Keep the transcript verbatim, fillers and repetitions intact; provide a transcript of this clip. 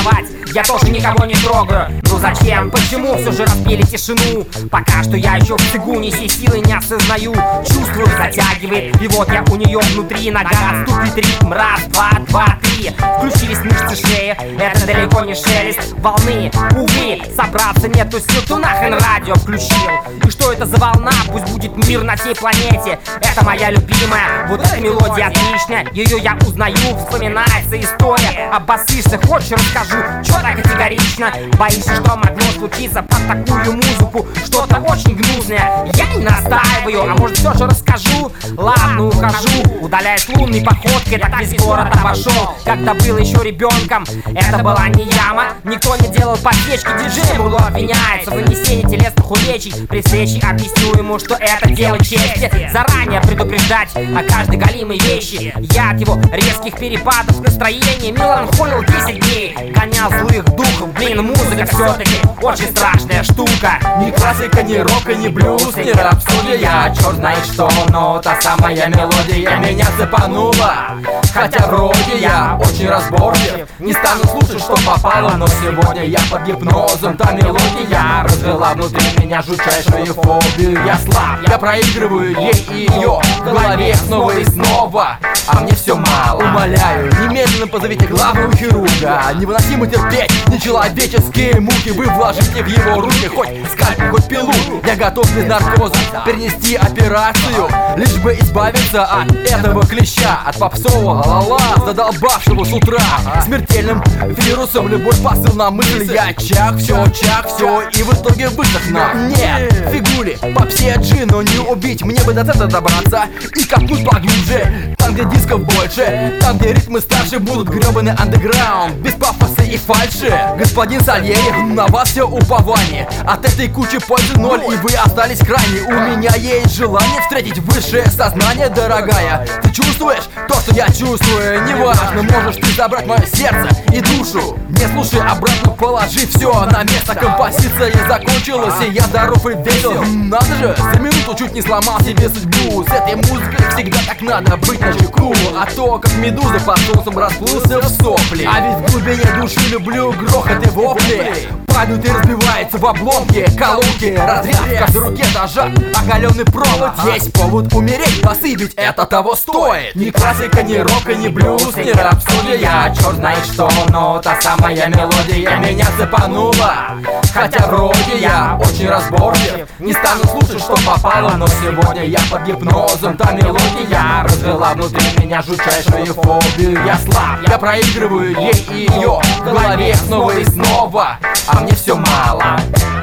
танцевать. Я тоже никого не трогаю. Ну зачем, почему все же разбили тишину? Пока что я еще в цигуне, все силы не осознаю. Чувствую, затягивает, и вот я у нее внутри. Нога отступит ритм, раз, два, два, три. Включились мышцы шеи, это далеко не шелест волны. Увы, собраться нету сил, то нахрен радио включил. И что это за волна? Пусть будет мир на всей планете. Это моя любимая, вот эта мелодия отличная. Ее я узнаю, вспоминается история. Обоссышься, хочешь расскажу, чё так категорично? Боишься, что могло случиться под такую музыку? Что-то очень гнусное, я не настаиваю. А может все же расскажу? Ладно, ухожу. Удаляясь лунной походкой, так весь город обошел. Когда был еще ребенком, это была не яма. Никто не делал подсечки, диджей в углу обвиняется в вынесении телесных увечий. При встрече объясню ему, что это дело чести. Заранее предупреждать о каждой галимой вещи. Я от его резких перепадов настроения меланхолил десять дней. Гонял злых духов, блин, музыка все-таки очень страшная штука. Ни классика, ни рок, ни блюз, ни рапсодия. Черт знает что, но та самая мелодия меня цепанула. Хотя вроде я очень разборчив, не стану слушать, что попало. Но сегодня я под гипнозом, та мелодия развела внутри меня жутчайшую фобию. Я слаб, я проигрываю ей и ее в голове снова и снова. А мне все мало. Умоляю, немедленно позовите главного хирурга. Невыносимо терпеть нечеловеческие муки. Вы вложите в его руки хоть скальпель, хоть пилу. Я готов без наркоза перенести операцию, лишь бы избавиться от этого клеща, от попсового ла-ла, задолбавшего с утра смертельным вирусом. Любой посыл на мысль, я чак, все, чак, все, и в итоге высохну. Нет, фигули, попсе джи, но не убить. Мне бы до центра добраться и копнуть поглубже. Там, где дисков больше, там, где ритмы старше, будут гребаный андеграунд, без пафоса и фальши. Господин Сальери, на вас все упование. От этой кучи пользы ноль, и вы остались крайне. У меня есть желание встретить высшее сознание, дорогая. Ты чувствуешь то, что я чувствую? Неважно, можешь ты забрать мое сердце и душу. Не слушай, обратно положи все на место. Композиция закончилась, и я здоров и весел. Надо же, за минуту чуть не сломал себе судьбу. С этой музыкой всегда так надо быть на чеку. А то, как медуза под солнцем расплылся в сопли. А ведь в глубине души люблю грохот и вопли. Падают и разбиваются в обломки колонки. Разряд в каждой руке зажат оголенный провод. Есть повод умереть, басы, ведь это того стоит. Ни классика, ни рок, ни блюз, ни рапсодия. Черт знает что, но та самая мелодия меня цепанула. Хотя вроде я очень разборчив, не стану слушать, что попало. Но сегодня я под гипнозом, та мелодия развела внутри меня жутчайшую фобию. Я слаб, я проигрываю ей и ее в голове снова и снова. А мне все мало.